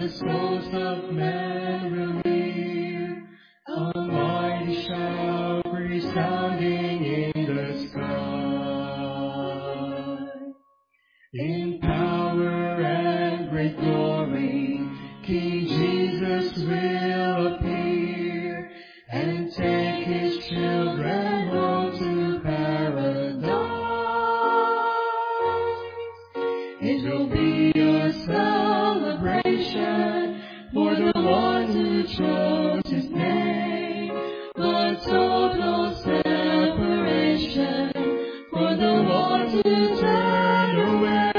the souls of men revere. A mighty shout resounding in the sky. In power and great glory, King Jesus will appear and take his children home to paradise. It will be a celebration for the one who chose his name, but total separation for the one who turned away.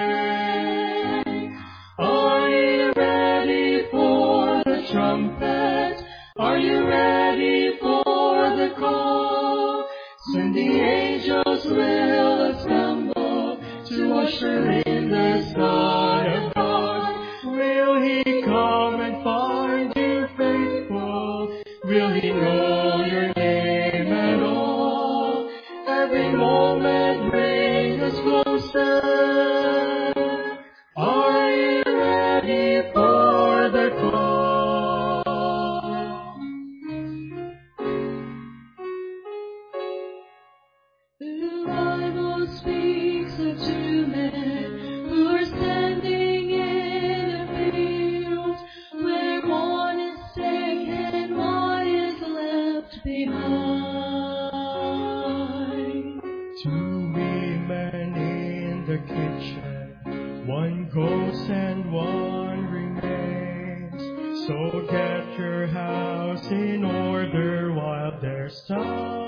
Are you ready for the trumpet? Are you ready for the call? Soon the angels will assemble to usher in the Son of God. Will he come and find you faithful? Will he know your name at all? Every moment bring us closer. Are you ready for the call? The Bible speaks of two men who are standing in a field where one is taken and one is left behind. Two women in the kitchen, one goes and one remains. So get your house in order while there's time.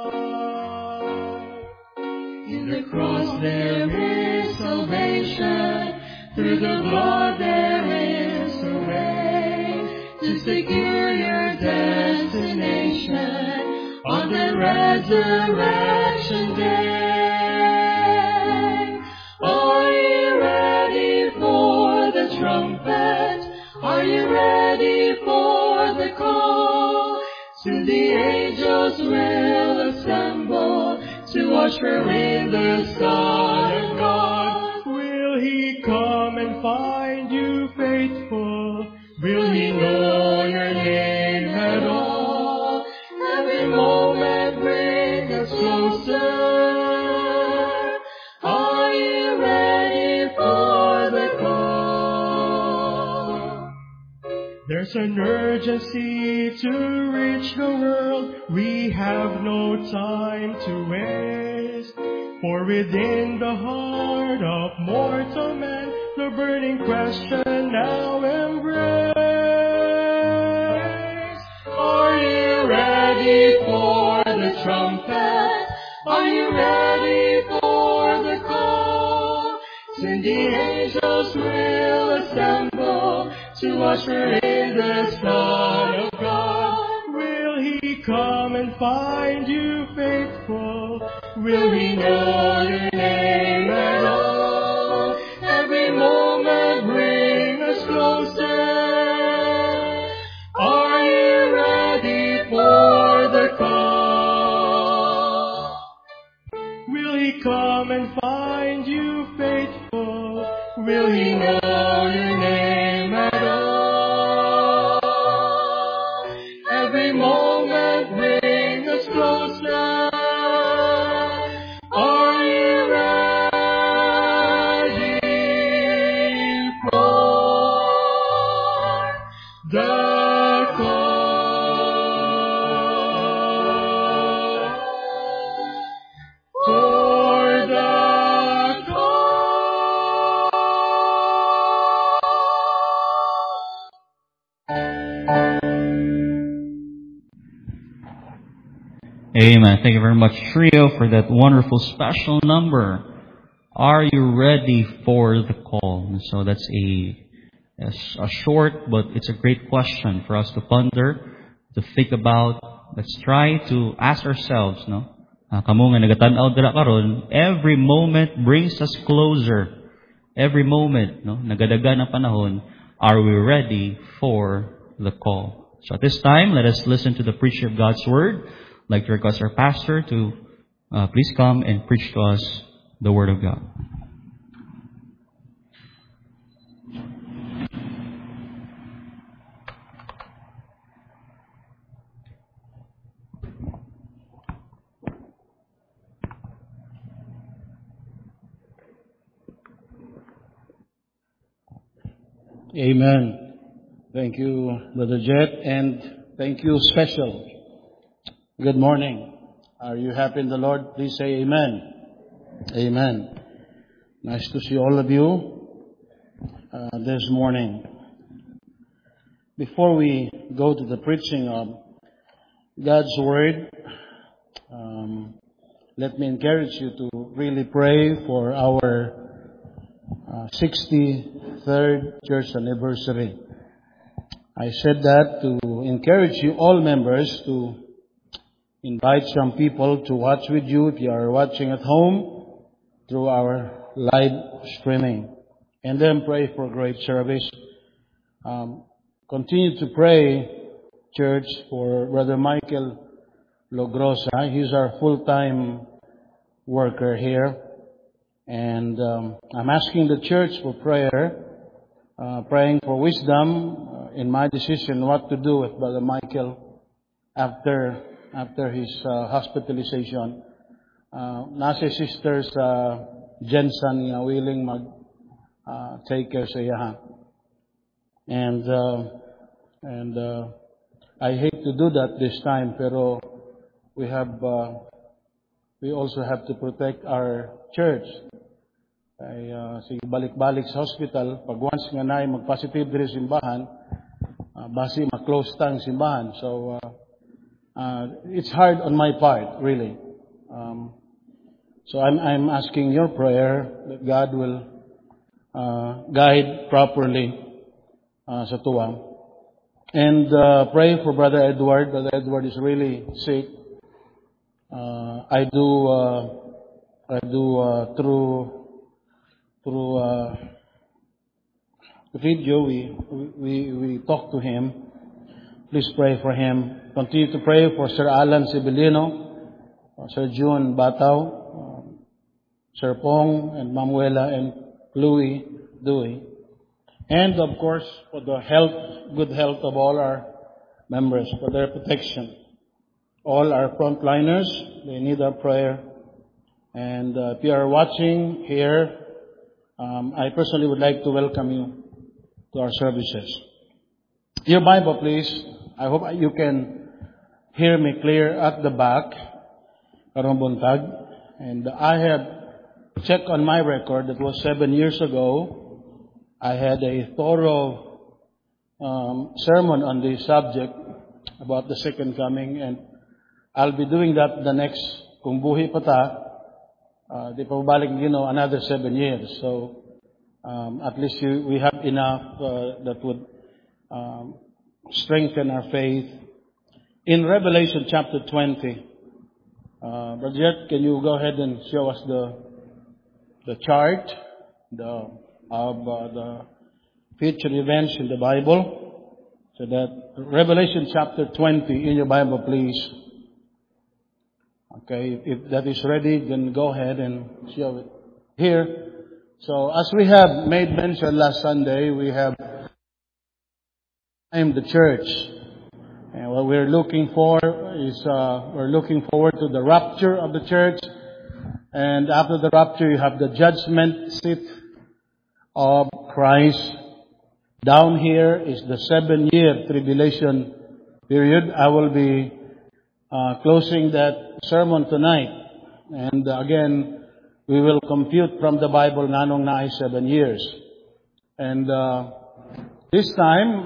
In the cross there is salvation, through the blood there is a way to secure your destination on the resurrection day. Are you ready for the trumpet? Are you ready for the call? Soon the angels will assemble to usher in the Son of God. Will he come and find you faithful? Will he know your name at all? Every moment bring us closer. Are you ready for the call? There's an urgency to reach the world. We have no time to waste. For within the heart of mortal man, the burning question now embrace. Are you ready for the trumpet? Are you ready for the call? Soon the angels will assemble to usher in the Son of God. Will he come and find you faithful? Will he know your name at all? Every moment bring us closer. Are you ready for the call? Will he come and find you faithful? Will he know your name at all? Every moment bring us closer. Are you ready for the call? For the call. Amen. Thank you very much, Trio, for that wonderful special number. Are you ready for the call? And so that's a short, but it's a great question for us to ponder, to think about. Let's try to ask ourselves, no? Kamo nga nagatanaw dira karon, every moment brings us closer. Every moment, no? Nagadaga na panahon, are we ready for the call? So at this time, let us listen to the preaching of God's Word. I'd like to request our pastor to please come and preach to us the Word of God. Amen. Thank you, Brother Jet, and thank you, Special. Good morning. Are you happy in the Lord? Please say amen. Amen. Nice to see all of you this morning. Before we go to the preaching of God's Word, let me encourage you to really pray for our 63rd church anniversary. I said that to encourage you, all members, to invite some people to watch with you if you are watching at home through our live streaming. And then pray for great service. Continue to pray, church, for Brother Michael Logrosa. He's our full-time worker here. And I'm asking the church for prayer, praying for wisdom in my decision what to do with Brother Michael after his hospitalization. Nasa sisters Jensen nga willing take care sa iya. And I hate to do that this time, pero we also have to protect our church. Ay sige balik-balik sa hospital, pag once nga naay mag-positive diri simbahan, basi ma-close tang simbahan. So it's hard on my part, really. So I'm asking your prayer that God will guide properly sa tuwa. And pray for Brother Edward. Brother Edward is really sick. I do through video we talk to him. Please pray for him. Continue to pray for Sir Alan Sibilino, Sir June Bataw, Sir Pong and Mamuela and Louie Dewey. And of course for the good health of all our members, for their protection. All our frontliners, they need our prayer. And if you are watching here, I personally would like to welcome you to our services. Your Bible, please. I hope you can hear me clear at the back. Karong buntag. And I have checked on my record. That was 7 years ago. I had a thorough sermon on this subject about the second coming, and I'll be doing that the next, kung buhi pa ta, di pa balik, another 7 years. So, at least we have enough that would strengthen our faith. In Revelation chapter 20, Brother, can you go ahead and show us the chart of the future events in the Bible? So that Revelation chapter 20 in your Bible, please. Okay, if that is ready, then go ahead and show it here. So, as we have made mention last Sunday, we have named the church. And what we're looking for is, we're looking forward to the rapture of the church. And after the rapture, you have the judgment seat of Christ. Down here is the 7-year tribulation period. I will be closing that sermon tonight. And again, we will compute from the Bible nanong na ay 7 years. And this time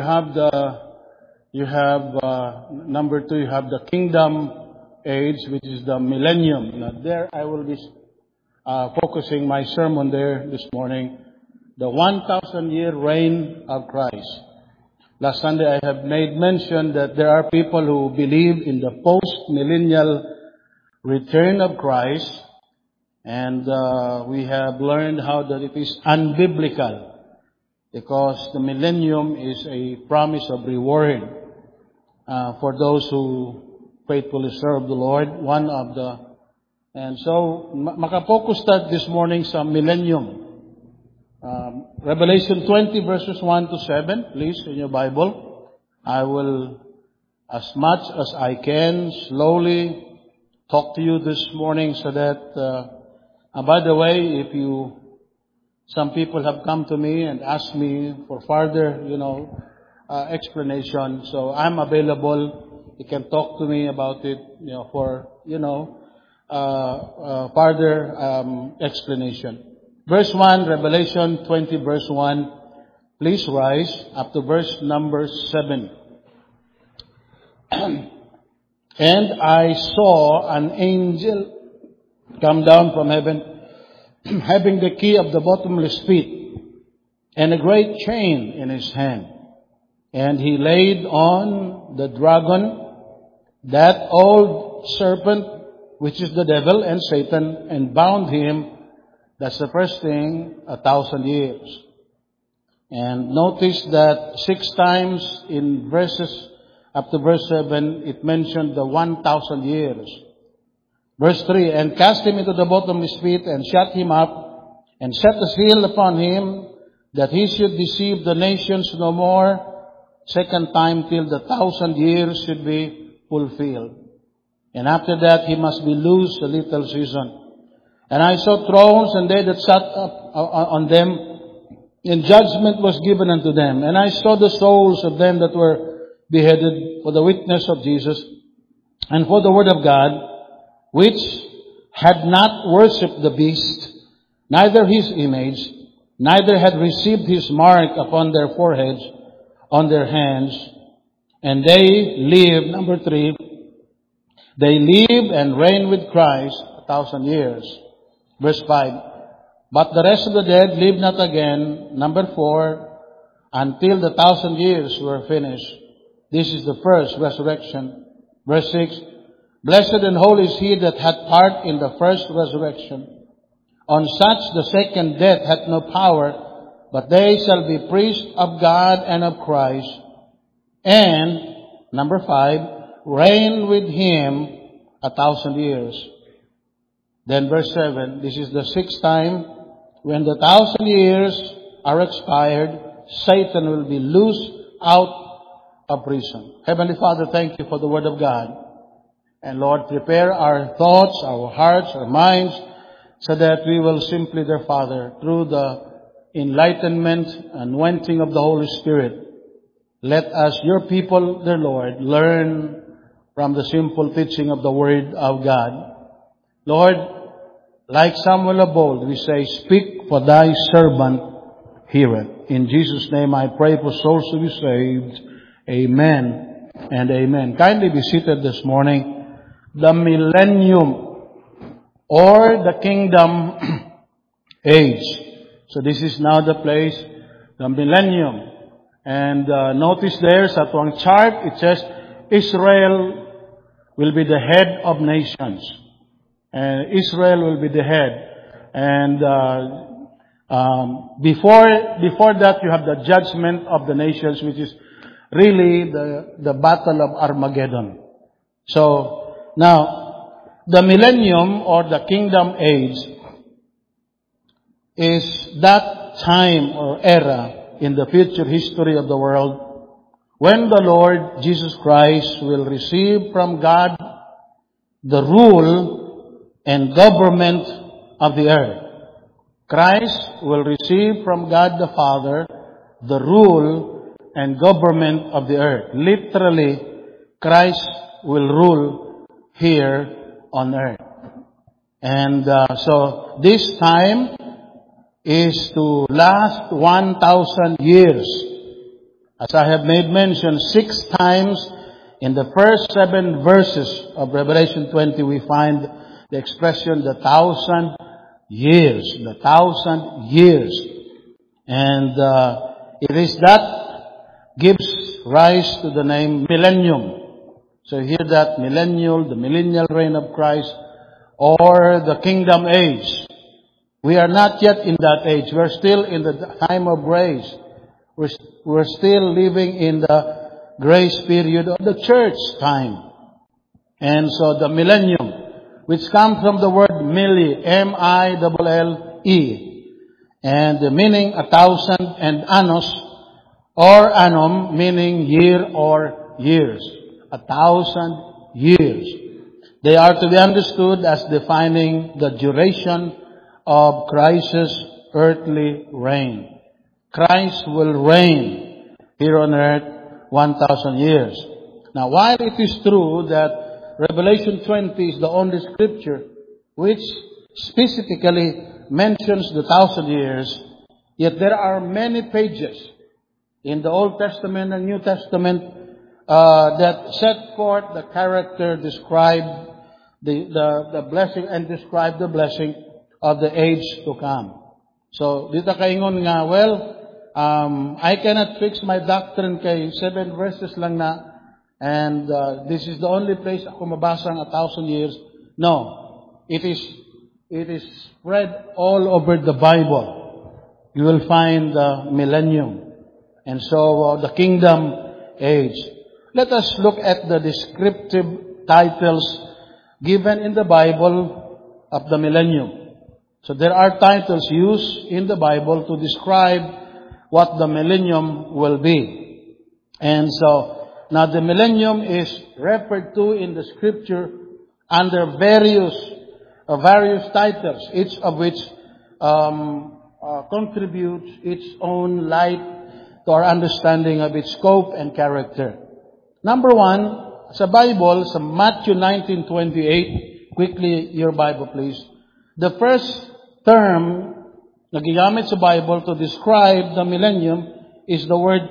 you have number 2, you have the kingdom age, which is the millennium. Now there I will be focusing my sermon there this morning. The 1,000-year reign of Christ. Last Sunday I have made mention that there are people who believe in the post-millennial return of Christ. And we have learned how that it is unbiblical, because the millennium is a promise of reward for those who faithfully serve the Lord. And so makapokus that this morning sa millennium. Revelation 20 verses 1 to 7, please, in your Bible. I will, as much as I can, slowly talk to you this morning so that, by the way, if you Some people have come to me and asked me for further, explanation. So I'm available. You can talk to me about it, for, further explanation. Verse 1, Revelation 20, verse 1. Please rise up to verse number 7. And I saw an angel come down from heaven, having the key of the bottomless pit, and a great chain in his hand. And he laid on the dragon, that old serpent, which is the devil and Satan, and bound him. That's the first thing, 1,000 years. And notice that 6 times in verses up to verse 7, it mentioned the 1,000 years. Verse 3, and cast him into the bottomless pit, and shut him up, and set a seal upon him, that he should deceive the nations no more, second time, till the 1,000 years should be fulfilled. And after that, he must be loosed a little season. And I saw thrones, and they that sat up on them, and judgment was given unto them. And I saw the souls of them that were beheaded for the witness of Jesus, and for the word of God, which had not worshipped the beast, neither his image, neither had received his mark upon their foreheads, on their hands. And they live, number 3, they live and reign with Christ 1,000 years. Verse 5, but the rest of the dead live not again, number 4, until the 1,000 years were finished. This is the first resurrection. Verse 6, blessed and holy is he that hath part in the first resurrection. On such the second death hath no power, but they shall be priests of God and of Christ. And, number 5, reign with him 1,000 years. Then verse 7, this is the 6th time, when the 1,000 years are expired, Satan will be loosed out of prison. Heavenly Father, thank you for the word of God. And Lord, prepare our thoughts, our hearts, our minds, so that we will simply, dear Father, through the enlightenment and anointing of the Holy Spirit, let us, your people, dear Lord, learn from the simple teaching of the Word of God. Lord, like Samuel of old, we say, speak, for thy servant heareth. In Jesus' name I pray for souls to be saved. Amen and amen. Kindly be seated this morning. The millennium or the kingdom age. So this is now the place, the millennium. And notice there sa tuwang chart, it says, Israel will be the head of nations. And Israel will be the head. And before that, you have the judgment of the nations, which is really the battle of Armageddon. So, now, the millennium or the kingdom age is that time or era in the future history of the world when the Lord Jesus Christ will receive from God the rule and government of the earth. Christ will receive from God the Father the rule and government of the earth. Literally, Christ will rule here on earth. And so this time is to last 1,000 years. As I have made mention, 6 times in the first 7 verses of Revelation 20, we find the expression, the 1,000 years. The 1,000 years. And it is that gives rise to the name millennium. So hear that, millennial, the millennial reign of Christ, or the kingdom age. We are not yet in that age. We're still in the time of grace. We're still living in the grace period of the church time. And so the millennium, which comes from the word milli, M-I-L-L-E, and the meaning 1,000, and annos, or annum, meaning year or years. 1,000 years. They are to be understood as defining the duration of Christ's earthly reign. Christ will reign here on earth 1,000 years. Now, while it is true that Revelation 20 is the only scripture which specifically mentions the 1,000 years, yet there are many pages in the Old Testament and New Testament that set forth the character, describe the blessing, and describe the blessing of the age to come. So, dito kaingon nga, I cannot fix my doctrine kay 7 verses lang na, and this is the only place ako mabasa ang 1,000 years. No, it is spread all over the Bible. You will find the millennium, and so the kingdom age. Let us look at the descriptive titles given in the Bible of the millennium. So there are titles used in the Bible to describe what the millennium will be. And so, now the millennium is referred to in the scripture under various titles, each of which contributes its own light to our understanding of its scope and character. Number one, sa Bible, sa Matthew 19:28, quickly your Bible please. The first term na gigamit sa Bible to describe the millennium is the word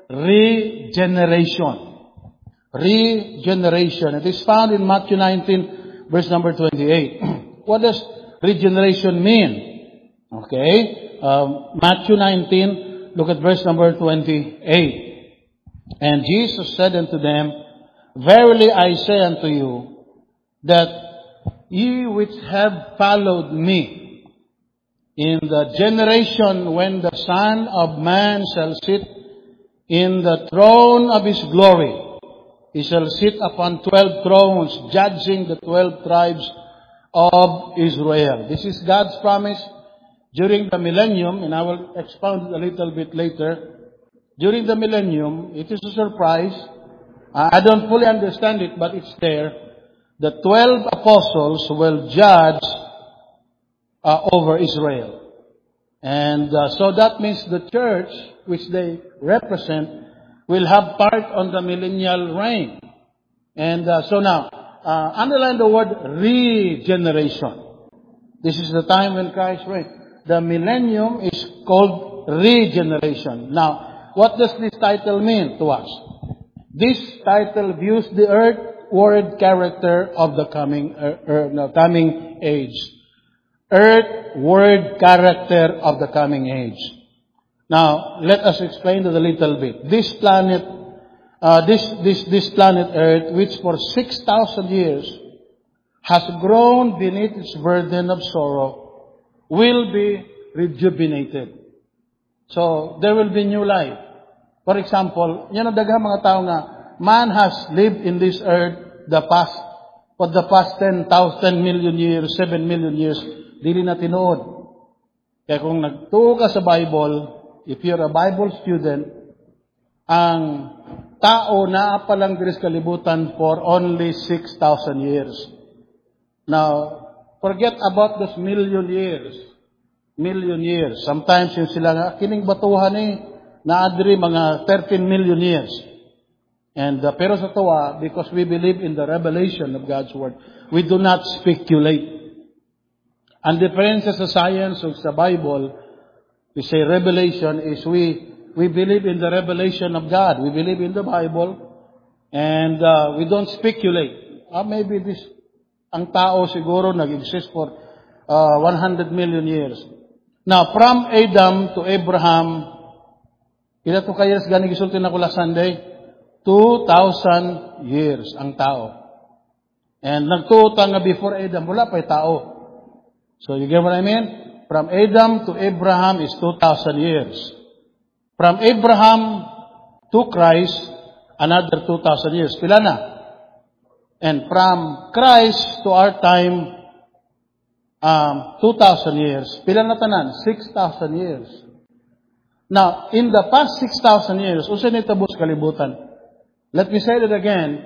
regeneration. Regeneration. It is found in Matthew 19, verse number 28. What does regeneration mean? Okay. Matthew 19, look at verse number 28. And Jesus said unto them, Verily I say unto you, that ye which have followed me, in the generation when the Son of Man shall sit in the throne of his glory, he shall sit upon 12 thrones, judging the 12 tribes of Israel. This is God's promise during the millennium, and I will expound it a little bit later. During the millennium, it is a surprise. I don't fully understand it, but it's there. The 12 apostles will judge over Israel. And so that means the church, which they represent, will have part on the millennial reign. And so now, underline the word regeneration. This is the time when Christ reigns. The millennium is called regeneration. Now, what does this title mean to us? This title views the earthward character of the coming age. Earthward character of the coming age. Now, let us explain it a little bit. This planet, this planet Earth, which for 6,000 years has grown beneath its burden of sorrow, will be rejuvenated. So, there will be new life. For example, yan ang daghang mga tao nga, man has lived in this earth for the past 10 million years, 7 million years, dili na tinuod. Kaya kung nagtuo ka sa Bible, if you're a Bible student, ang tao na palang diri sa kalibutan for only 6,000 years. Now, forget about those million years. Sometimes yung sila nga, kining batuhan naadri mga 13 million years. And pero sa tuwa, because we believe in the revelation of God's Word, we do not speculate. Ang difference sa science o sa Bible, we say revelation is we believe in the revelation of God. We believe in the Bible, and we don't speculate. Maybe ang tao siguro nag-exist for 100 million years. Now, from Adam to Abraham, ila to kayas gani gisulti na kula Sunday, 2,000 years ang tao. And nagtuota nga before Adam, wala pa'y tao. So, you get what I mean? From Adam to Abraham is 2,000 years. From Abraham to Christ, another 2,000 years. Pila na? And from Christ to our time, 2,000 years. Pila na tanan? 6,000 years. Now, in the past 6,000 years, usa ni tabos kalibutan. Let me say that again.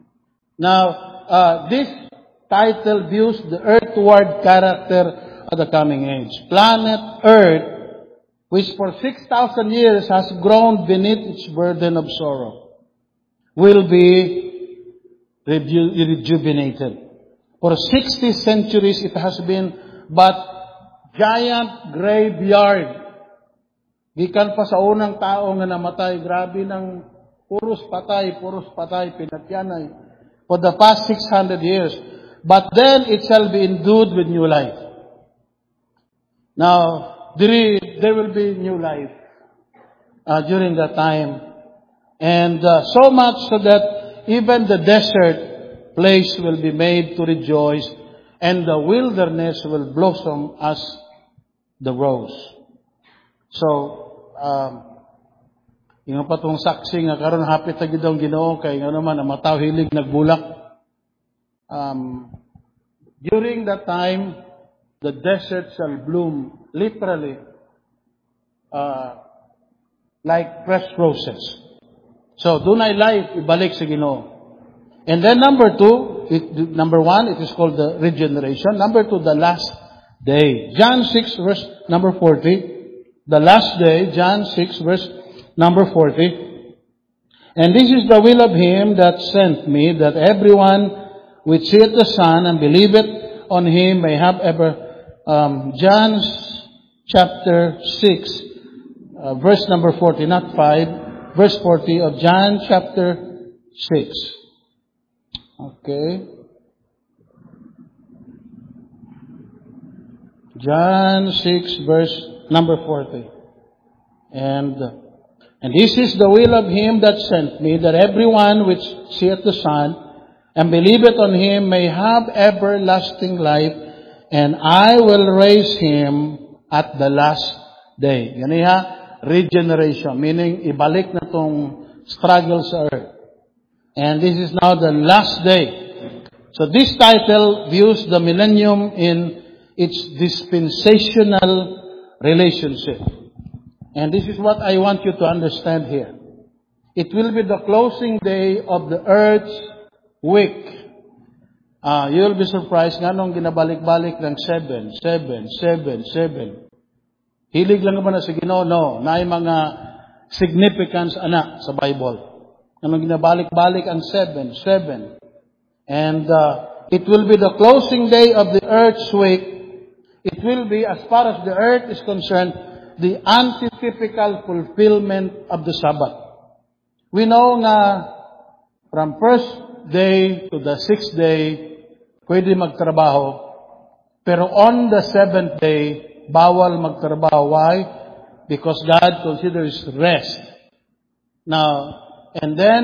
Now, this title views the earthward character of the coming age. Planet Earth which for 6,000 years has groaned beneath its burden of sorrow, will be rejuvenated. For 60 centuries it has been but giant graveyard. Gikan pa sa unang tao nga namatay, grabe ng puros patay, pinatyanay. For the past 600 years. But then it shall be endued with new life. Now, there will be new life during that time. And so much so that even the desert place will be made to rejoice, and the wilderness will blossom as the rose. So, yung patong saksi nga karon hapit ta gid ang Ginoo kay nga naman ang mataw hilig nagbulak. During that time, the desert shall bloom literally like fresh roses. So, dunay life ibalik sa Ginoo. And then number one, it is called the regeneration. Number two, the last day. John 6 verse number 40. The last day, John 6 verse number 40. And this is the will of him that sent me, that everyone which seeth the Son and believeth on him may have John chapter 6, verse number 40, not 5, verse 40 of John chapter 6. Okay. John 6, verse number 40. And this is the will of him that sent me, that everyone which seeth the Son and believeth on him may have everlasting life, and I will raise him at the last day. Ganiha, regeneration, meaning ibalik na tong struggle sa earth. And this is now the last day. So this title views the millennium in its dispensational relationship. And this is what I want you to understand here. It will be the closing day of the earth's week. You'll be surprised nga nung ginabalik-balik ng 7. Hilig lang naman na sa Ginoo, no. Na mga significance ana sa Bible. Anong ginabalik-balik ang 7. And it will be the closing day of the earth's week. It will be, as far as the earth is concerned, the antitypical fulfillment of the Sabbath. We know nga from first day to the 6th day, pwede magtrabaho. Pero on the 7th day, bawal magtrabaho. Why? Because God considers rest. Now, and then,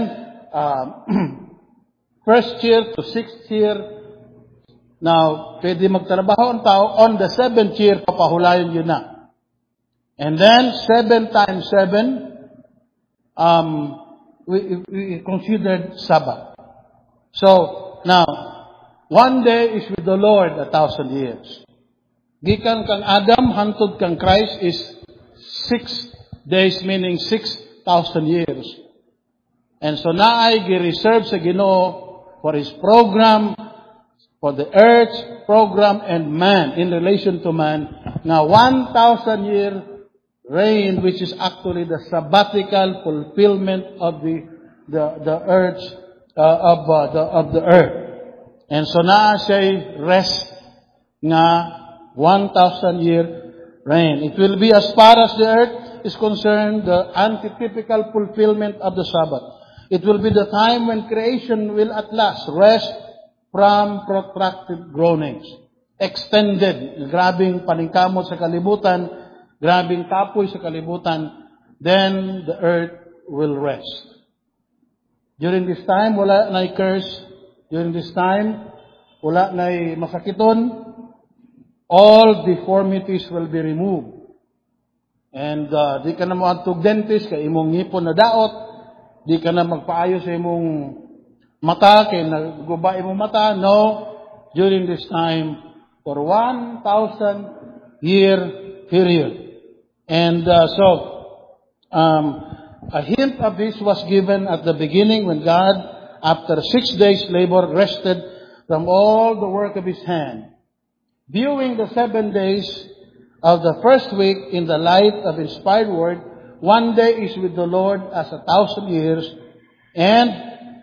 first year to 6th year, now, pwede magtrabaho ang tao. On the 7th year, papahulayan yun na. And then, 7 times 7, we considered Sabbath. So, now, one day is with the Lord 1,000 years. Gikan kang Adam, hantod kang Christ is 6 days, meaning 6,000 years. And so, naay gi-reserve sa Ginoo for His program, for the earth's program and man, in relation to man, na 1,000 year reign, which is actually the sabbatical fulfillment of the earth's of the earth. And so naa siya rest nga 1,000 year reign. It will be, as far as the earth is concerned, the antitypical fulfillment of the Sabbath. It will be the time when creation will at last rest from protracted groanings. Extended, grabing paningkamot sa kalibutan, grabing kapoy sa kalibutan, then the earth will rest. During this time, wala na'y curse. During this time, wala na'y masakiton. All deformities will be removed. And di ka na moadtog dentist, kay imong ngipon na daot. Di ka na magpaayo sa imong mata, kay naguba imong mata. No. During this time, for 1,000 year period. And a hint of this was given at the beginning when God, after 6 days labor, rested from all the work of His hand. Viewing the 7 days of the first week in the light of inspired word. One day is with the Lord as 1,000 years, and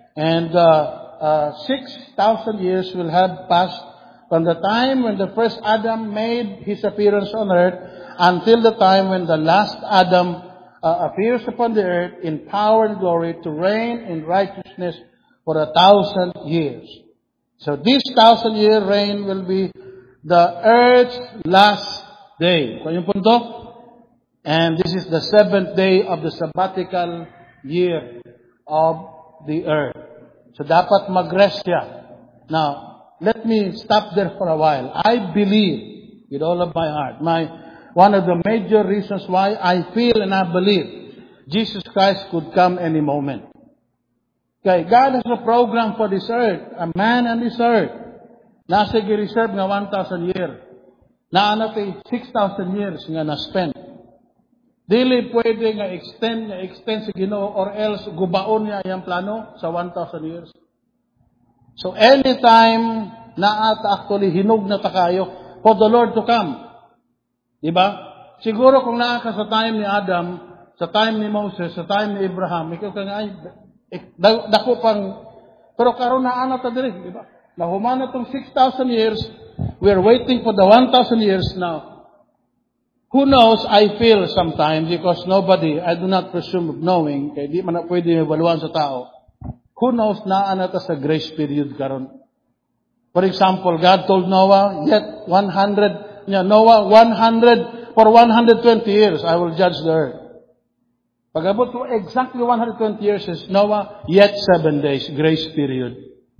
6,000 years will have passed from the time when the first Adam made his appearance on earth until the time when the last Adam appears upon the earth in power and glory to reign in righteousness for 1,000 years. So this 1,000-year reign will be the earth's last day. Kung yung punto? And this is the 7th day of the sabbatical year of the earth. So dapat mag-rest siya. Now, let me stop there for a while. I believe with all of my heart. One of the major reasons why I feel and I believe Jesus Christ could come any moment. Okay, God has a program for this earth, a man on this earth. Nasa gi-reserve nga 1,000 years. Naana kay 6,000 years nga na-spend. Dili pwede nga extend sa Ginoo or else gubaon niya iyang plano sa 1,000 years. So anytime actually hinog na takayo for the Lord to come. Diba? Siguro kung naa ka sa time ni Adam, sa time ni Moses, sa time ni Abraham, ikaw ka nga ay dako pang pero karon naa ta diri, diba? Nahumana tong 6,000 years, we are waiting for the 1,000 years now. Who knows, I feel sometimes, because nobody, I do not presume of knowing, kaya di man na pwede evaluan sa tao. Who knows, naana ta sa grace period karon. For example, God told Noah, yet 100, Noah 100, for 120 years, I will judge the earth. Pag-abot to exactly 120 years is Noah, yet 7 days, grace period.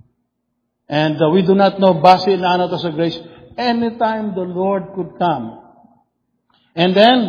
And we do not know, base naana ta sa grace, anytime the Lord could come. And then,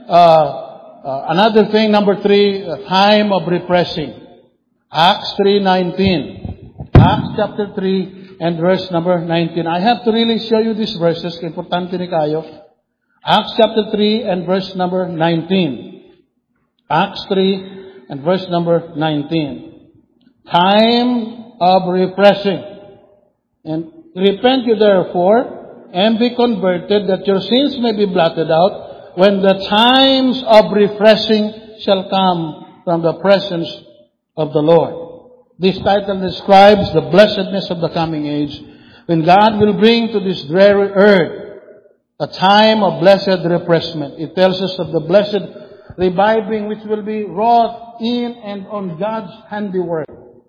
another thing, number 3, time of refreshing. Acts 3:19. Acts chapter 3 and verse number 19. I have to really show you these verses, importante ni kayo. Acts chapter 3 and verse number 19. Acts 3 and verse number 19. Time of refreshing. And repent you therefore, and be converted, that your sins may be blotted out, when the times of refreshing shall come from the presence of the Lord. This title describes the blessedness of the coming age, when God will bring to this dreary earth a time of blessed refreshment. It tells us of the blessed reviving which will be wrought in and on God's handiwork.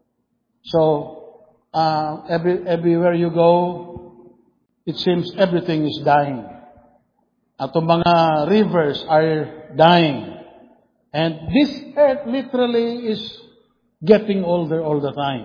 So, everywhere you go, it seems everything is dying. Atong mga rivers are dying. And this earth literally is getting older all the time.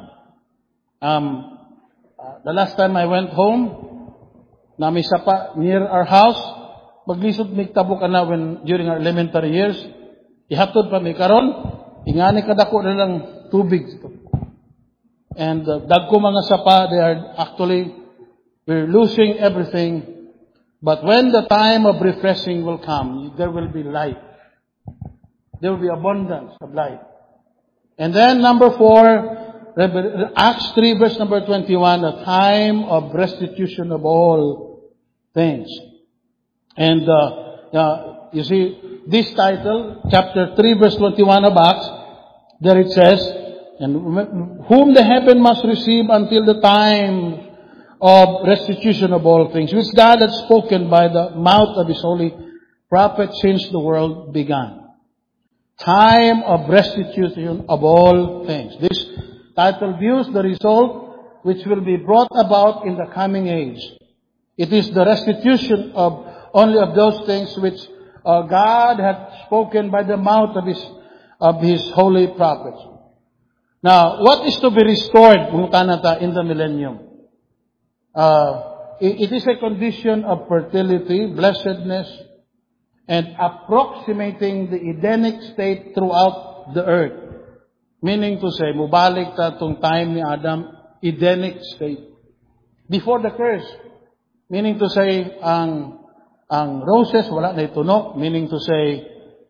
The last time I went home, nami sapa near our house, maglisod mig tabok ana during our elementary years. Ihatod pa mi karon, ingani kadako na lang tubig. And dagko mga sapa, they are actually, we're losing everything. But when the time of refreshing will come, there will be light. There will be abundance of light. And then number 4, Acts 3 verse number 21, a time of restitution of all things. And you see, this title, chapter 3 verse 21 of Acts, there it says, and whom the heaven must receive until the time of restitution of all things, which God had spoken by the mouth of His holy prophet since the world began. Time of restitution of all things. This title views the result which will be brought about in the coming age. It is the restitution of only of those things which God had spoken by the mouth of His holy prophets. Now, what is to be restored in the millennium? It is a condition of fertility, blessedness, and approximating the Edenic state throughout the earth. Meaning to say, mubalik ta tong time ni Adam, Edenic state. Before the curse. Meaning to say, ang roses wala na itunok. Meaning to say,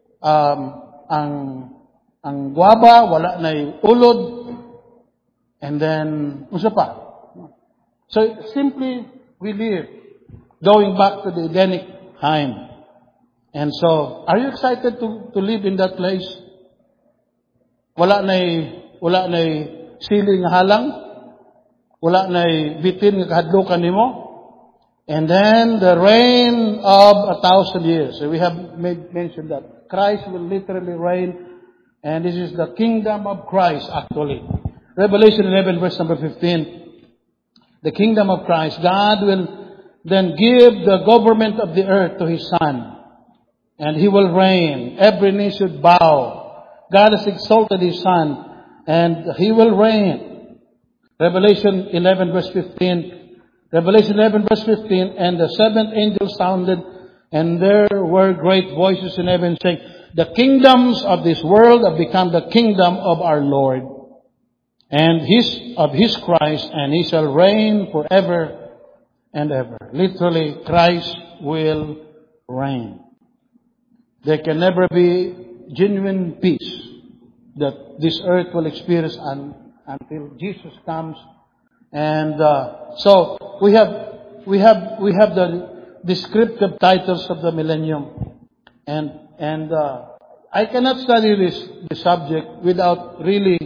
ang guaba wala na ulod. And then, usa pa. So simply, we live going back to the Edenic time. And so, are you excited to live in that place? Wala na'y siling nga halang, wala na'y bitin nga kahadlukan nimo. And then the reign of 1,000 years. So we have mentioned that Christ will literally reign, and this is the kingdom of Christ actually. Revelation 11 verse number 15. The kingdom of Christ. God will then give the government of the earth to His Son. And He will reign. Every knee should bow. God has exalted His Son, and He will reign. Revelation 11 verse 15. Revelation 11 verse 15. And the seventh angel sounded, and there were great voices in heaven saying, the kingdoms of this world have become the kingdom of our Lord, and of His Christ, and He shall reign forever and ever. Literally, Christ will reign. There can never be genuine peace that this earth will experience until Jesus comes. And so we have the descriptive titles of the millennium, and I cannot study this subject without really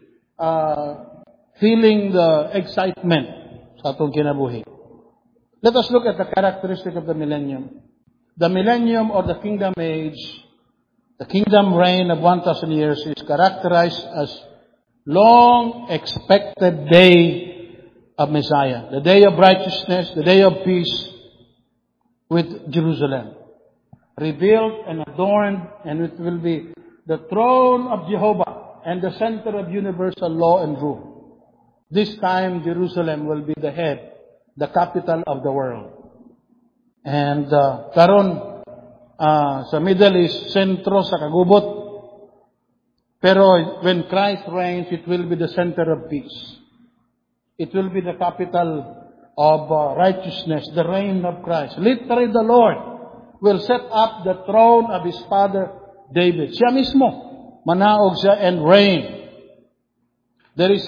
feeling the excitement sa atong kinabuhi. Let us look at the characteristic of the millennium. The millennium or the kingdom age, the kingdom reign of 1,000 years is characterized as long expected day of Messiah, the day of righteousness, the day of peace with Jerusalem, rebuilt and adorned, and it will be the throne of Jehovah and the center of universal law and rule. This time, Jerusalem will be the head, the capital of the world. And karon sa Middle East, sentro sa kagubot. Pero when Christ reigns, it will be the center of peace. It will be the capital of righteousness, the reign of Christ. Literally, the Lord will set up the throne of His father David. Siya mismo, manaog siya and reign. There is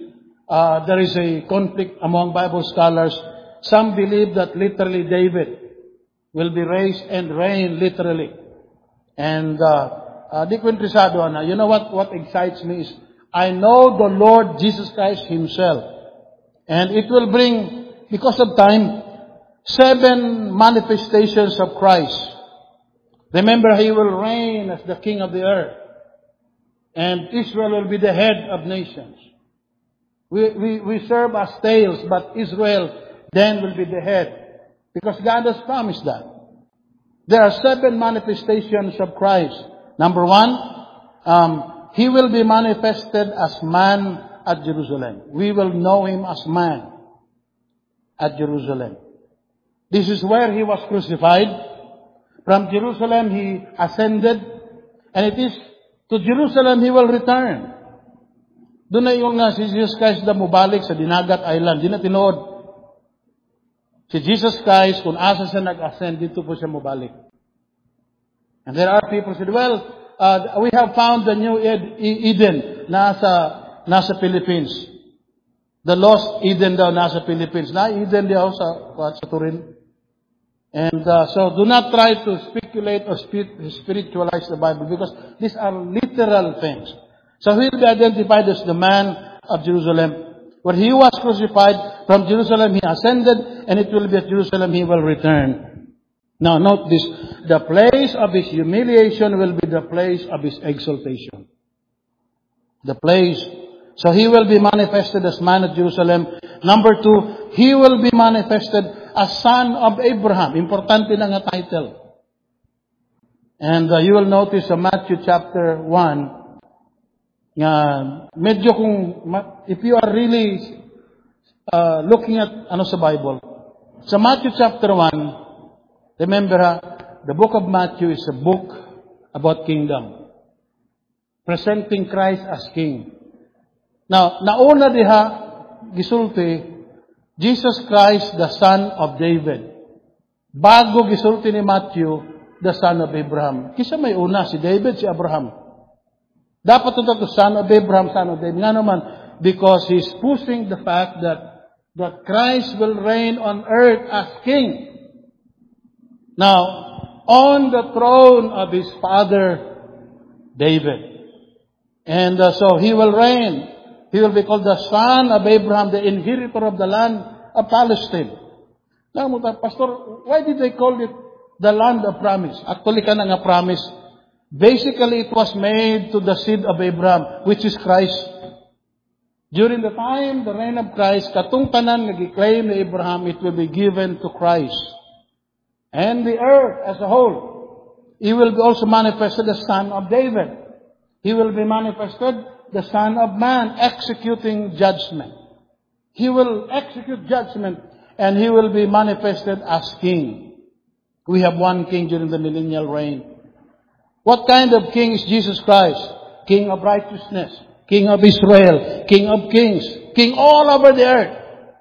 a conflict among Bible scholars. Some believe that literally David will be raised and reign literally. And di ko interesado na. You know what excites me is I know the Lord Jesus Christ Himself. And it will bring, because of time, 7 manifestations of Christ. Remember, He will reign as the King of the earth. And Israel will be the head of nations. We serve as tails, but Israel then will be the head. Because God has promised that. There are 7 manifestations of Christ. Number 1, He will be manifested as man at Jerusalem. We will know Him as man at Jerusalem. This is where He was crucified. From Jerusalem He ascended. And it is to Jerusalem He will return. Doon na yung si Jesus Christ na mubalik sa Dinagat Island. Di na tinood. Si Jesus Christ, kung asa siya nag-ascend, dito po siya mubalik. And there are people who said, well, we have found the new Eden nasa Philippines. The lost Eden daw nasa Philippines. Na Eden daw sa Turin. And so do not try to speculate or spiritualize the Bible because these are literal things. So He will be identified as the man of Jerusalem. When He was crucified, from Jerusalem He ascended, and it will be at Jerusalem He will return. Now note this, the place of His humiliation will be the place of His exaltation. The place. So He will be manifested as man at Jerusalem. Number 2, He will be manifested as son of Abraham. Importante na nga title. And you will notice in Matthew chapter 1, medyo if you are really looking at sa Bible, sa Matthew chapter 1, remember the book of Matthew is a book about kingdom, presenting Christ as king. Now, nauna diha gisulti Jesus Christ, the son of David. Bago gisulti ni Matthew, the son of Abraham. Kisa may una, si David, si Abraham. Dapat ito son of Abraham, son of David. Nga naman, because he's pushing the fact that Christ will reign on earth as king. Now, on the throne of his father David. And so he will reign. He will be called the son of Abraham, the inheritor of the land of Palestine. Now, Pastor, why did they call it the land of promise? Actually, kana nga promise. Basically, it was made to the seed of Abraham, which is Christ. During the time, the reign of Christ, katong tanan nag-claim ni Abraham, it will be given to Christ. And the earth as a whole, he will be also manifested the son of David. He will be manifested the son of man, executing judgment. He will execute judgment, and he will be manifested as king. We have one king during the millennial reign. What kind of king is Jesus Christ? King of righteousness, King of Israel, King of kings, King all over the earth.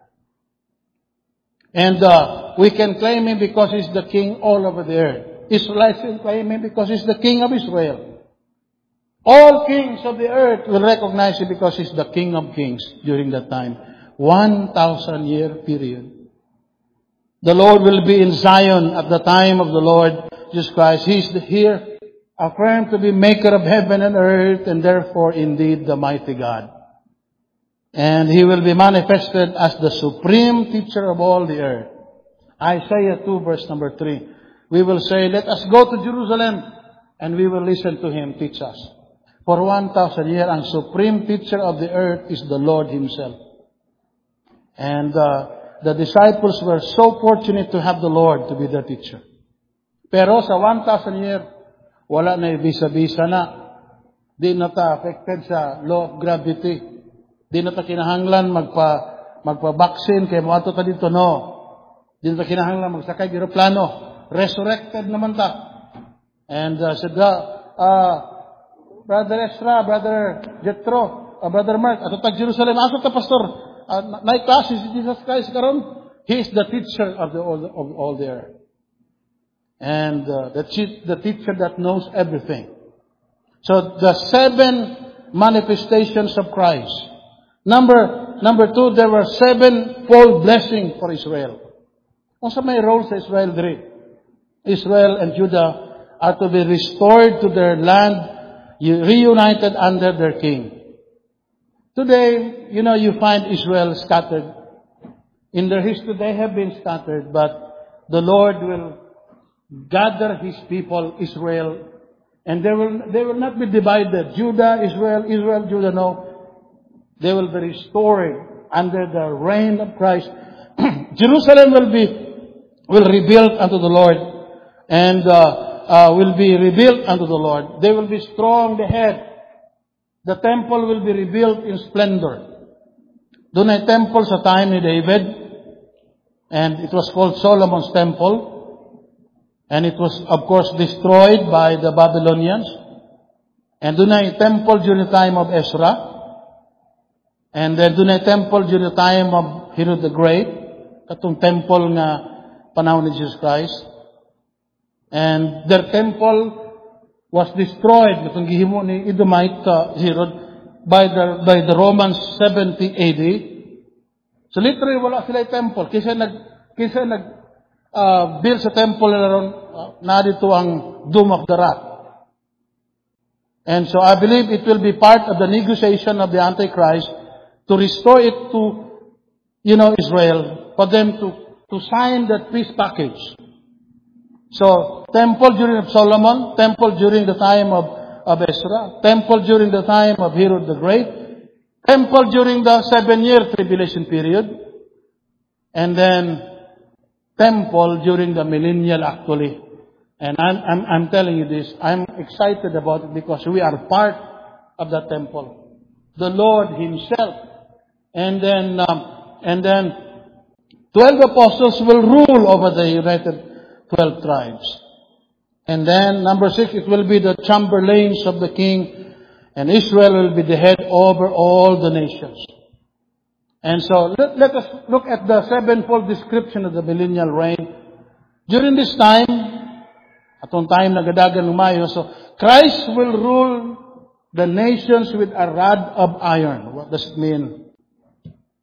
And we can claim him because he's the king all over the earth. Israelites can claim him because he's the king of Israel. All kings of the earth will recognize him because he's the King of kings during that time. 1,000-year period. The Lord will be in Zion at the time of the Lord Jesus Christ. He is here, affirmed to be maker of heaven and earth, and therefore indeed the mighty God. And he will be manifested as the supreme teacher of all the earth. Isaiah 2 verse number 3. We will say, let us go to Jerusalem, and we will listen to him teach us. For 1,000 years, ang supreme teacher of the earth is the Lord himself. And the disciples were so fortunate to have the Lord to be their teacher. Pero sa 1,000 years, wala na visa-visa na. Di na ta affected sa law of gravity. Di na ta kinahanglan magpa-vaccine kay moato ta dito, no. Di na ta kinahanglan magsakay ng eroplano. Resurrected naman ta. And said, Brother Ezra, Brother Jethro, Brother Mark, ato tag Jerusalem, asa ta pastor? Night class is Jesus Christ karon. He is the teacher of all the earth. And the teacher that knows everything. So the 7 manifestations of Christ. Number 2, there were 7-fold blessing for Israel. Unsa may role sa Israel diri? Israel and Judah are to be restored to their land, reunited under their king. Today, you find Israel scattered. In their history, they have been scattered, but the Lord will gather his people, Israel, and they will not be divided. Judah, Israel, Judah, no. They will be restored under the reign of Christ. Jerusalem will rebuild unto the Lord, and will be rebuilt unto the Lord. They will be strong, the head. The temple will be rebuilt in splendor. Doon ay temple sa time ni David, and it was called Solomon's temple, and it was of course destroyed by the Babylonians. And doon ay temple during the time of Ezra, and then doon ay temple during the time of Herod the Great, katong temple nga panahon ni Jesus Christ. And their temple was destroyed, katong gihimo ni Edomite Herod, by the Romans 70 AD. So literally wala sila temple. Kisa nag build sa temple nila ron, na dito ang Dome of the Rock. And so I believe it will be part of the negotiation of the Antichrist to restore it to, Israel, for them to sign that peace package. So, temple during Solomon, temple during the time of Ezra, temple during the time of Herod the Great, temple during the 7-year tribulation period, and then temple during the millennial actually. And I'm telling you this, I'm excited about it because we are part of that temple. The Lord himself. And then 12 apostles will rule over the united 12 tribes. And then, number 6, it will be the chamberlains of the king, and Israel will be the head over all the nations. And so, let us look at the 7-fold description of the millennial reign. During this time, atong time nagadagan lumayo, so Christ will rule the nations with a rod of iron. What does it mean?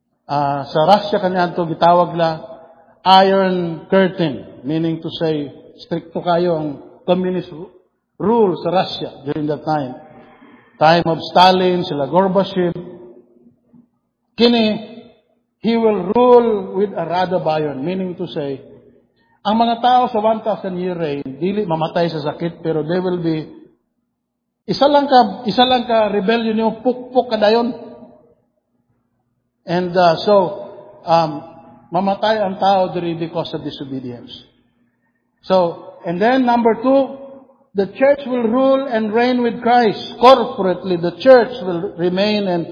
Sa Russia kanyanto gitawag la iron curtain, meaning to say stricto kayo ang communist rule sa Russia during that time. Time of Stalin, sila Gorbachev. Kini, he will rule with a rod of iron, meaning to say, ang mga tao sa 1,000 year reign, dili mamatay sa sakit, pero they will be, isa lang ka rebellion yung pukpuk kadayon. And mamatay ang tao diri because of disobedience. So, and then number 2, the church will rule and reign with Christ. Corporately, the church will remain and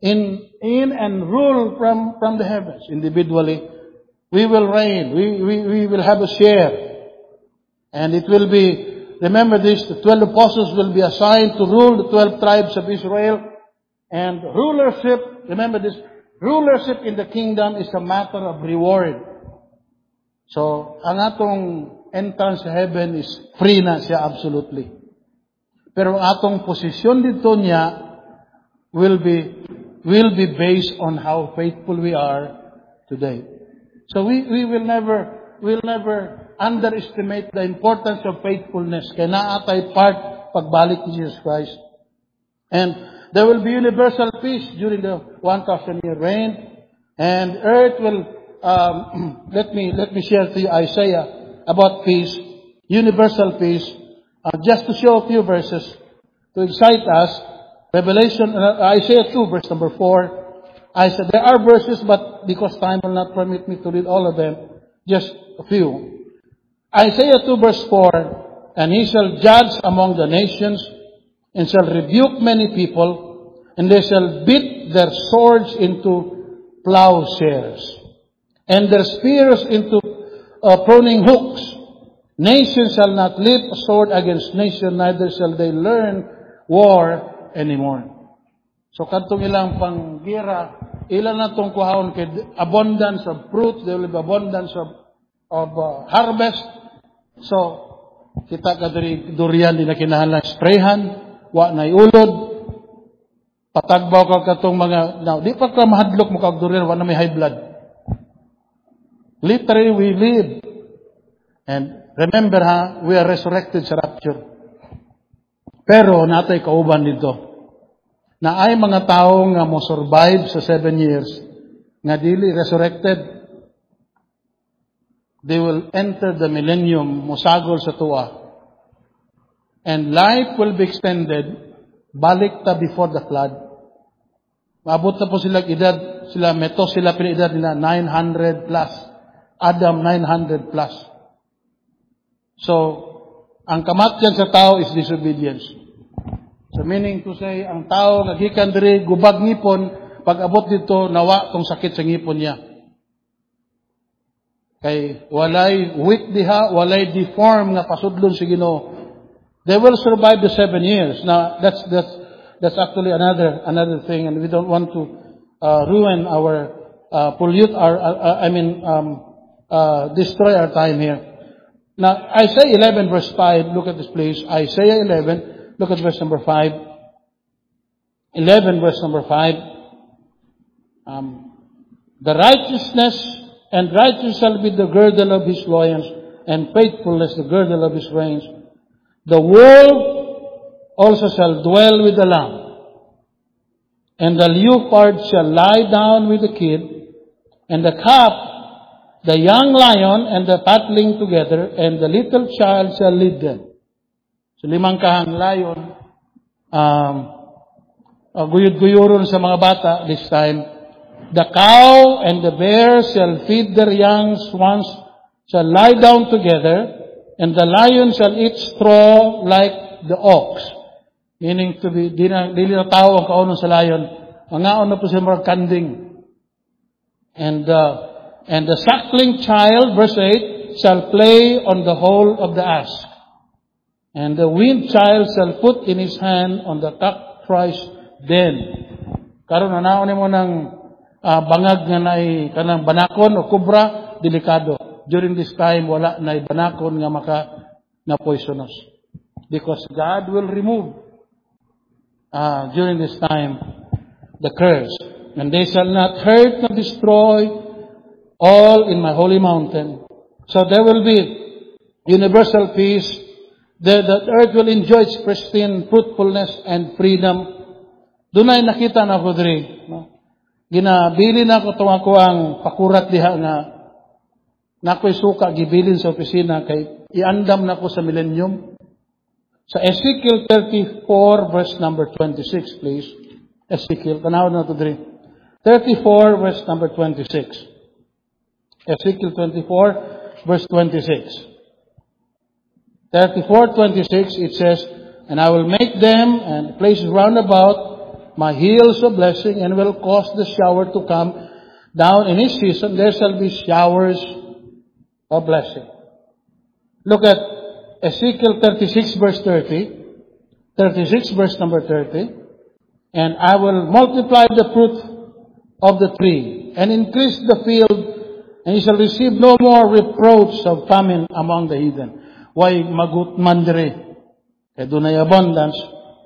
and rule from the heavens. Individually, we will reign. We will have a share. And it will be, remember this, the 12 apostles will be assigned to rule the 12 tribes of Israel. And rulership, remember this, rulership in the kingdom is a matter of reward. So, ang atong entrance sa heaven is free na siya absolutely. Pero ang atong posisyon dito niya will be based on how faithful we are today. So we will never underestimate the importance of faithfulness. Kaya naatay part pagbalik ni Jesus Christ. And there will be universal peace during the 1,000-year reign. And earth will, let me share to you Isaiah about peace, universal peace. Just to show a few verses to excite us. Isaiah 2, verse number 4. There are verses, but because time will not permit me to read all of them, just a few. Isaiah 2, verse 4, and he shall judge among the nations, and shall rebuke many people, and they shall beat their swords into plowshares, and their spears into pruning hooks. Nation shall not lift a sword against nation, neither shall they learn war anymore. So kadtong ilang panggira, ilan na tong kuhaon kay abundance of fruits, there will be abundance of harvest. So kita kadiri durian di na kinahanglan sprayhan, wa na iulod. Patagbaw ka katong mga now, di pa ka mahadlok mo kag durian wa na may high blood. Literally, we live. And remember we are resurrected sa rapture. Pero natay kauban dito. Na ay mga tao nga mo survive sa 7 years, nga dili resurrected. They will enter the millennium, musagol sa tuwa. And life will be extended, balik ta before the flood. Maabot na po sila edad, sila pinedad nila 900 plus. Adam 900 plus. So, ang kamatyan sa tao is disobedience. So, meaning to say, ang tao nagikan diri gubag ngipon, pag abot dito, nawa tong sakit sa ngipon niya. Kay walay weak diha, walay deform nga pasudlon si Ginoo. They will survive the 7 years. Now, that's actually another thing, and we don't want to ruin our pollute our destroy our time here. Now, Isaiah 11 verse 5, look at this please. Isaiah 11, look at verse number 5. 11 verse number 5. The righteousness shall be the girdle of his loins, and faithfulness the girdle of his reins. The wolf also shall dwell with the lamb, and the leopard shall lie down with the kid, and the calf, the young lion and the fatling together, and the little child shall lead them. So 5 kahang lion, guyud-guyuron sa mga bata this time. The cow and the bear shall feed their young ones, shall lie down together, and the lion shall eat straw like the ox. Meaning to be, dili na tao ang kaunon sa lion. Ang aon na po siya marag kanding. And the suckling child, verse 8, shall play on the hole of the ass. And the weaned child shall put in his hand on the cockatrice den. Karon anaon mo ng bangag nga naay kanang banakon o kubra, delikado. During this time, wala naay banakon nga na poisonous. Because God will remove during this time the curse. And they shall not hurt nor destroy all in my holy mountain. So there will be universal peace. The earth will enjoy its pristine fruitfulness and freedom. Dunay nakita na ko diri, no? Ginabili na ko tong ako ang pakurat diha nga nakoy suka gibilin sa opisina kay iandam na ko sa millennium. Sa Ezekiel 34 verse number 26, please. Ezekiel, tanaw na to diri. 34 verse number 26. Ezekiel 24 verse 26. 34:26 it says, "And I will make them and places round about my hills of blessing, and will cause the shower to come down in his season. There shall be showers of blessing." Look at Ezekiel 36 verse 30. 36 verse number 30. "And I will multiply the fruit of the tree, and increase the field, and you shall receive no more reproach of famine among the heathen." Why magutman diri? Kaya doon ay abundance.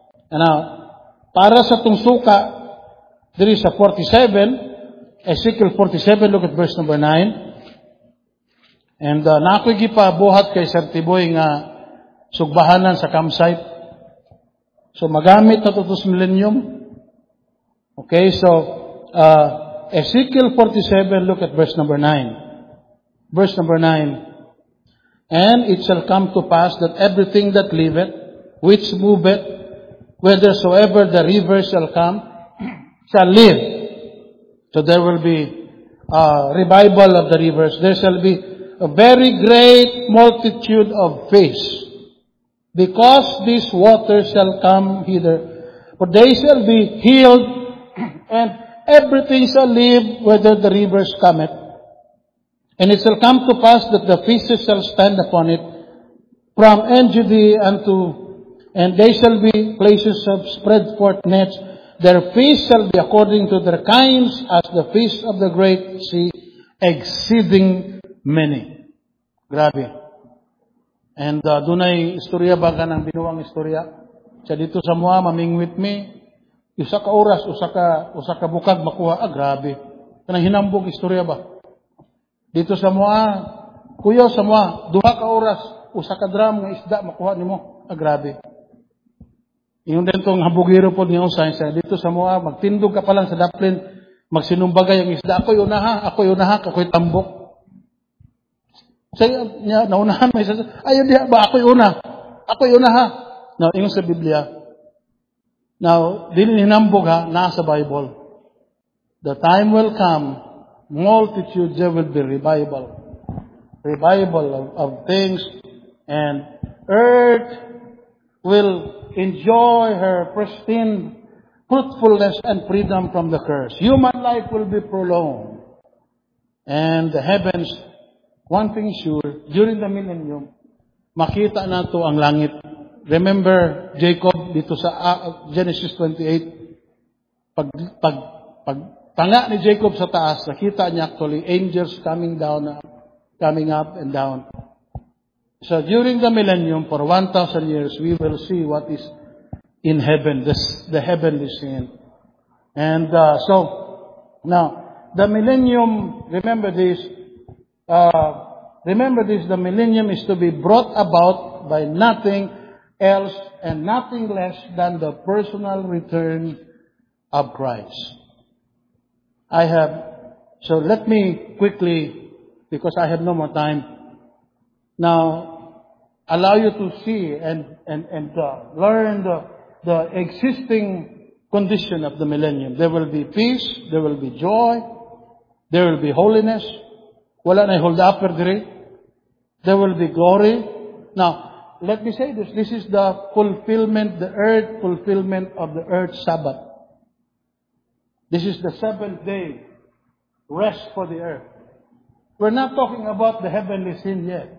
Para sa tong suka, diri sa 47, Ezekiel 47, look at verse number 9. And nakoy gipabuhat kay Sir Tiboy nga sugbahanan sa campsite. So magamit na to sa millennium. Okay, so Ezekiel 47, look at verse number 9. Verse number 9. "And it shall come to pass that everything that liveth, which moveth, whithersoever the river shall come, shall live." So there will be revival of the rivers. There shall be a very great multitude of fish, because these waters shall come hither. For they shall be healed, and everything shall live, whether the rivers cometh. And it shall come to pass that the fishes shall stand upon it from Engedi and they shall be places of spread forth nets. Their fish shall be according to their kinds, as the fish of the great sea, exceeding many. Grabe. And dunay istorya ba ka ng binuwang istorya? Sa dito sa mua, mamingwit me, usa ka oras, usa ka bukag makuha. Grabe. Kanang hinambog istorya ba? Dito sa mua, kuya sa mua, 2 ka oras, usa ka drum nga isda makuha nimo. Grabe. Yung dentong habugiro po niyo sa dito sa mua, magtindog ka pa lang sa daplin, magsinumbagay ang isda. Ako'y unaha, ako'y tambok. Say niya, naunahan may isa. Ayun diha ba ako'y unaha. Now, ingon sa Biblia. Now, dili hinambog ha, nasa Bible. The time will come, multitudes, there will be revival of things, and earth will enjoy her pristine fruitfulness and freedom from the curse. Human life will be prolonged, and the heavens, one thing sure, during the millennium, makita nato ang langit. Remember Jacob dito sa Genesis 28, pag tanga ni Jacob sa taas, nakita niya actually angels coming up and down. So during the millennium, for 1,000 years, we will see what is in heaven, the heavenly scene. And so, now, the millennium, remember this, the millennium is to be brought about by nothing else and nothing less than the personal return of Christ. So let me quickly, because I have no more time, now allow you to see and learn the existing condition of the millennium. There will be peace, there will be joy, there will be holiness. Wala na hold upper dire. There will be glory. Now, let me say this. This is the fulfillment of the earth Sabbath. This is the 7th day rest for the earth. We're not talking about the heavenly scene yet.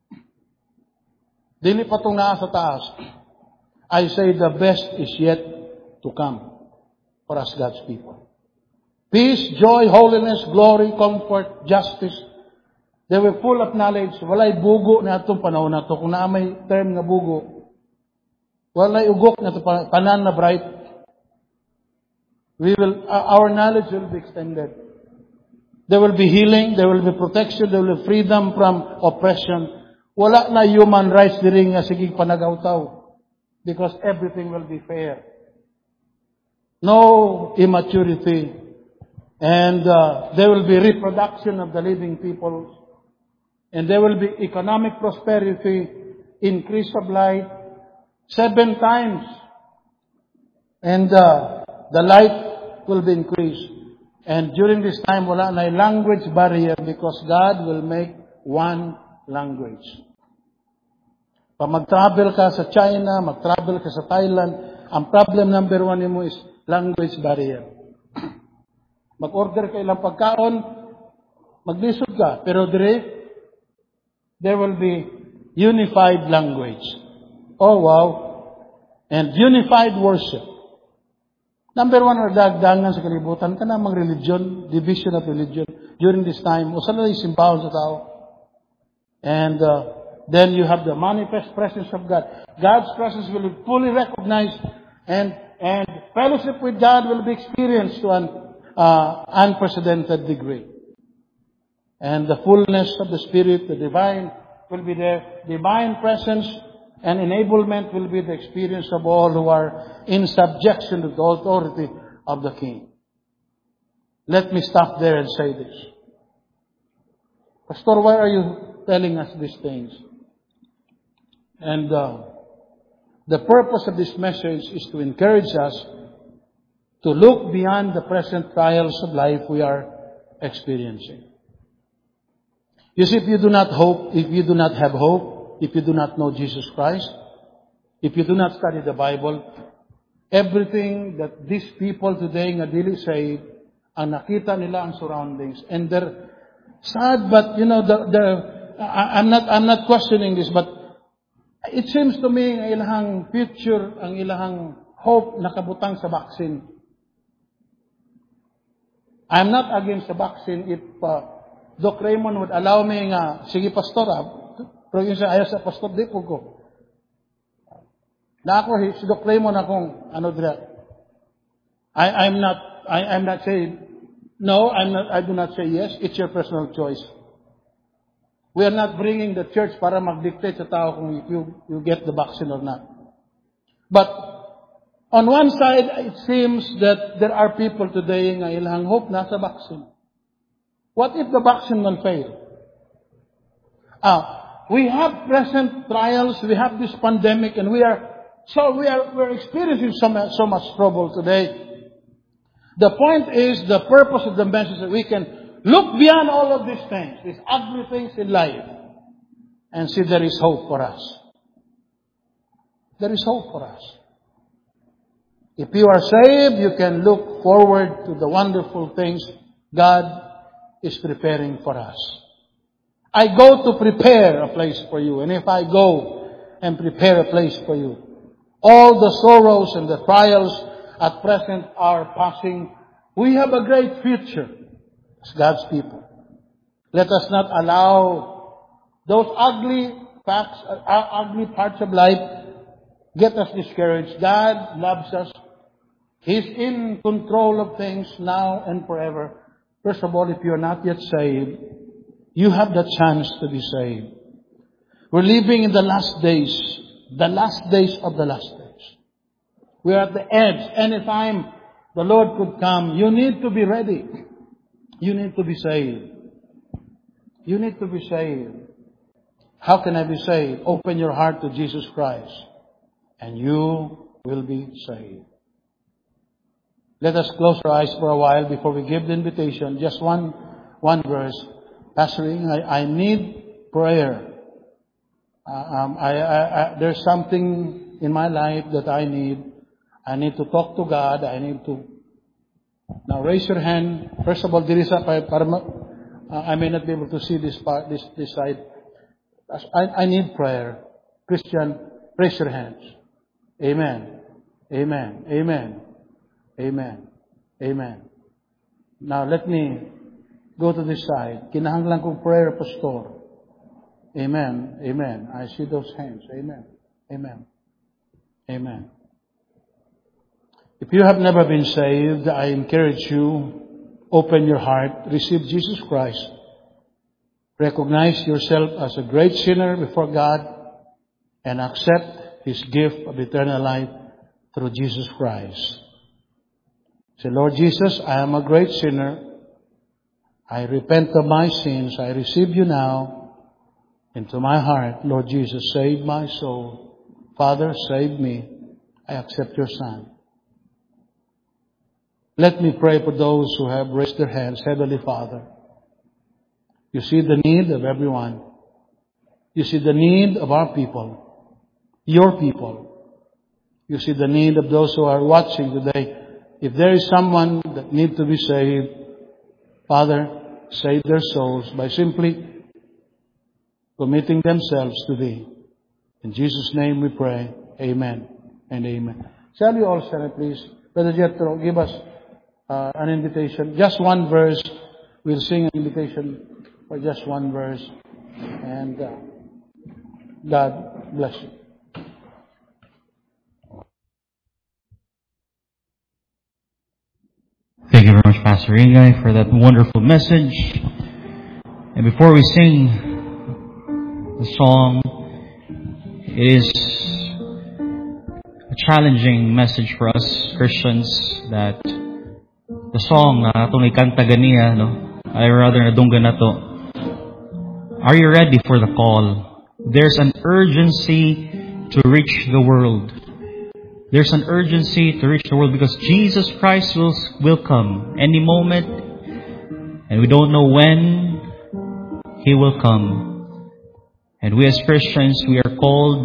Dili pa itong naa sa taas. I say the best is yet to come for us God's people. Peace, joy, holiness, glory, comfort, justice. They were full of knowledge. Walay bugo na itong panahon na ito. Kung na may term na bugo, walay ugok na ito, panan na bright. Our knowledge will be extended. There will be healing, there will be protection, there will be freedom from oppression. Wala na human rights diri nga sige panagaw-taw. Because everything will be fair. No immaturity. And there will be reproduction of the living peoples. And there will be economic prosperity, increase of life, 7 times. And the light will be increased. And during this time, wala na language barrier because God will make one language. Pag mag-travel ka sa China, mag-travel ka sa Thailand, ang problem number 1 mo is language barrier. Mag-order ka ilang pagkaon, maglisod ka, pero there will be unified language. Oh wow. And unified worship. Number 1, or dagdangan sa kalibutan, kanamang religion, division of religion. During this time, usa na isimpahon sa tao. And then you have the manifest presence of God. God's presence will be fully recognized, and fellowship with God will be experienced to an unprecedented degree. And the fullness of the Spirit, the divine, will be there. Divine presence and enablement will be the experience of all who are in subjection to the authority of the King. Let me stop there and say this. Pastor, why are you telling us these things? And the purpose of this message is to encourage us to look beyond the present trials of life we are experiencing. You see, if you do not have hope, if you do not know Jesus Christ, if you do not study the Bible, everything that these people today nga dili say, ang nakita nila ang surroundings, and they're sad, but I'm not questioning this, but it seems to me ang ilahang future, ang ilahang hope nakabutang sa vaccine. I'm not against the vaccine if Doc Raymond would allow me nga, sige pastor, pero yung ayaw sa pastor, di po ko. Na ako, si Doc Raymond akong, I'm not saying, no, I do not say yes, it's your personal choice. We are not bringing the church para mag-dictate sa tao kung if you get the vaccine or not. But, on one side, it seems that there are people today nga ilang hope nasa vaccine. What if the vaccine will fail? We have present trials, we have this pandemic, and we're experiencing so much trouble today. The point is, the purpose of the message that we can look beyond all of these things, these ugly things in life, and see there is hope for us. There is hope for us. If you are saved, you can look forward to the wonderful things God is preparing for us. I go to prepare a place for you. And if I go and prepare a place for you, all the sorrows and the trials at present are passing. We have a great future as God's people. Let us not allow those ugly facts, ugly parts of life get us discouraged. God loves us. He's in control of things now and forever. First of all, if you're not yet saved, you have the chance to be saved. We're living in the last days of the last days. We're at the edge. Anytime the Lord could come, you need to be ready. You need to be saved. You need to be saved. How can I be saved? Open your heart to Jesus Christ, and you will be saved. Let us close our eyes for a while before we give the invitation. Just one verse. Pastor, I need prayer. There's something in my life that I need. I need to talk to God. Now raise your hand. First of all, I may not be able to see this part, this side. I need prayer. Christian, raise your hands. Amen. Amen. Amen. Amen. Amen. Now let me go to this side. Kinahanglan kong prayer, Pastor. Amen. Amen. I see those hands. Amen. Amen. Amen. If you have never been saved, I encourage you, open your heart, receive Jesus Christ. recognize yourself as a great sinner before God and accept His gift of eternal life through Jesus Christ. Say, Lord Jesus, I am a great sinner. I repent of my sins. I receive you now into my heart. Lord Jesus, save my soul. Father, save me. I accept your Son. Let me pray for those who have raised their hands. Heavenly Father, you see the need of everyone. You see the need of our people, your people. You see the need of those who are watching today. If there is someone that needs to be saved, Father, save their souls by simply committing themselves to Thee. In Jesus' name we pray. Amen and amen. Shall we all stand, please? Brother Jethro, give us an invitation. Just one verse. We'll sing an invitation for just one verse. And God bless you. Thank you very much, Pastor Ingay, for that wonderful message. And before we sing the song, it is a challenging message for us Christians that the song na itong ikanta ganiya, no? I rather nadunggan na to. Are you ready for the call? There's an urgency to reach the world. There's an urgency to reach the world because Jesus Christ will come any moment, and we don't know when He will come. And we as Christians, we are called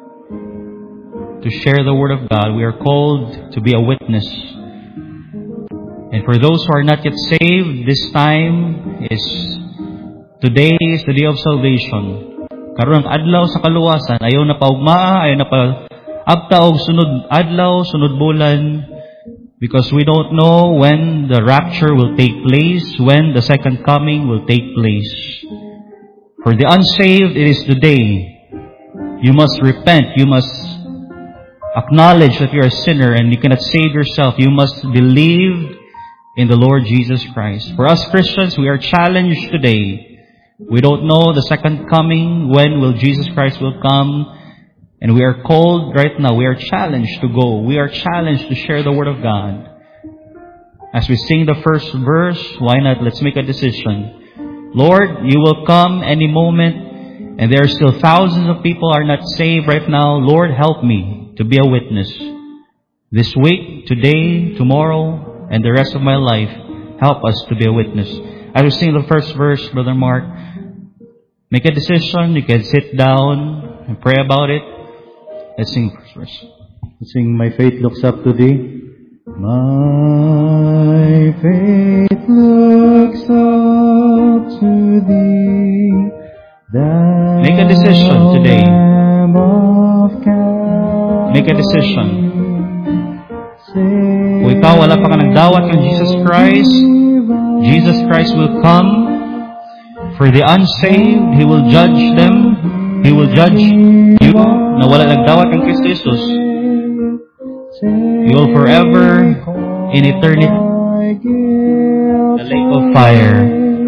to share the Word of God. We are called to be a witness. And for those who are not yet saved, this time today is the day of salvation. Karon ang adlaw sa kaluwasan, ayaw na paugmaa, ayaw na pa abta og sunod adlaw, sunod bulan, because we don't know when the rapture will take place, when the second coming will take place. For the unsaved, it is today. You must repent. You must acknowledge that you are a sinner and you cannot save yourself. You must believe in the Lord Jesus Christ. For us Christians, we are challenged today. We don't know the second coming, when will Jesus Christ will come. And we are called right now, we are challenged to go. We are challenged to share the Word of God. As we sing the first verse, why not? Let's make a decision. Lord, you will come any moment, and there are still thousands of people are not saved right now. Lord, help me to be a witness. This week, today, tomorrow, and the rest of my life, help us to be a witness. As we sing the first verse, Brother Mark, make a decision. You can sit down and pray about it. Let's sing the first verse. Let's sing, My Faith Looks Up to Thee. My faith looks up to Thee. Make a decision today. Make a decision. Kung ikaw wala pa ka nagdawat ng Jesus Christ will come. For the unsaved, He will judge them. He will judge you na wala nagdawat ng Kristo Jesus. You will forever in eternity the lake of fire.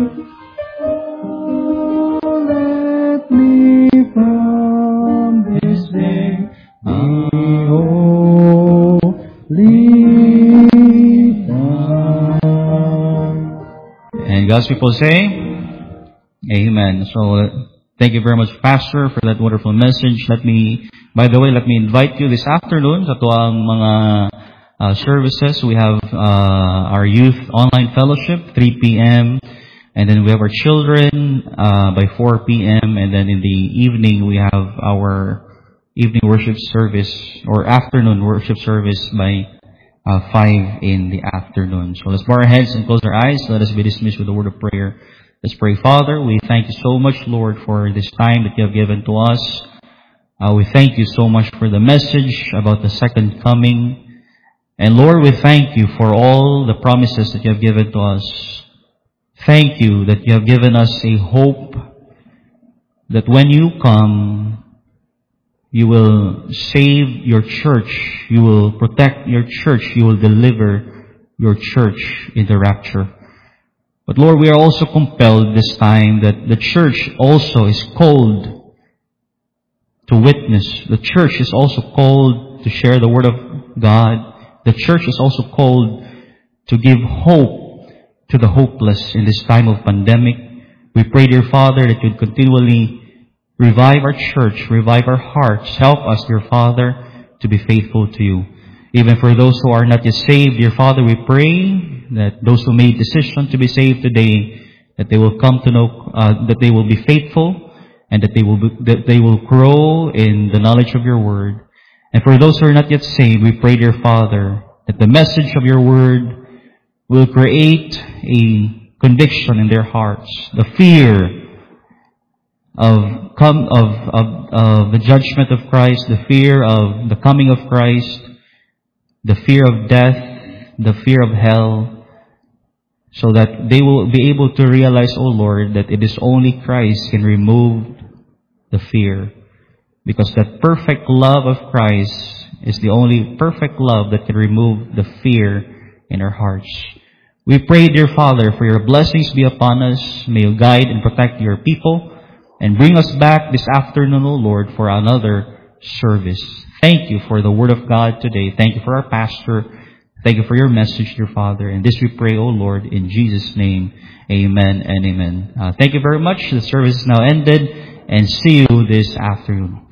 Let me from this day be holy done. And God's people say, Amen. So, thank you very much, Pastor, for that wonderful message. By the way, let me invite you this afternoon sa tuwang mga services. We have our youth online fellowship, 3 p.m. And then we have our children by 4 p.m. And then in the evening, we have our evening worship service or afternoon worship service by 5 in the afternoon. So let's bow our heads and close our eyes. Let us be dismissed with a word of prayer. Let's pray. Father, we thank you so much, Lord, for this time that you have given to us. We thank you so much for the message about the second coming. And Lord, we thank you for all the promises that you have given to us. Thank you that you have given us a hope that when you come, you will save your church, you will protect your church, you will deliver your church in the rapture. But Lord, we are also compelled this time that the church also is called to witness. The church is also called to share the Word of God. The church is also called to give hope to the hopeless in this time of pandemic. We pray, dear Father, that you'd continually revive our church, revive our hearts. Help us, dear Father, to be faithful to you. Even for those who are not yet saved, dear Father, we pray that those who made decision to be saved today, that they will come to know, that they will be faithful, and that they will grow in the knowledge of your word. And for those who are not yet saved, we pray, dear Father, that the message of your word will create a conviction in their hearts, the fear of the judgment of Christ, the fear of the coming of Christ, the fear of death, the fear of hell, so that they will be able to realize, O Lord, that it is only Christ can remove the fear. Because that perfect love of Christ is the only perfect love that can remove the fear in our hearts. We pray, dear Father, for your blessings be upon us. May you guide and protect your people and bring us back this afternoon, O Lord, for another service. Thank you for the Word of God today. Thank you for our pastor. Thank you for your message, dear Father. And this we pray, O Lord, in Jesus' name. Amen and amen. Thank you very much. The service is now ended, and see you this afternoon.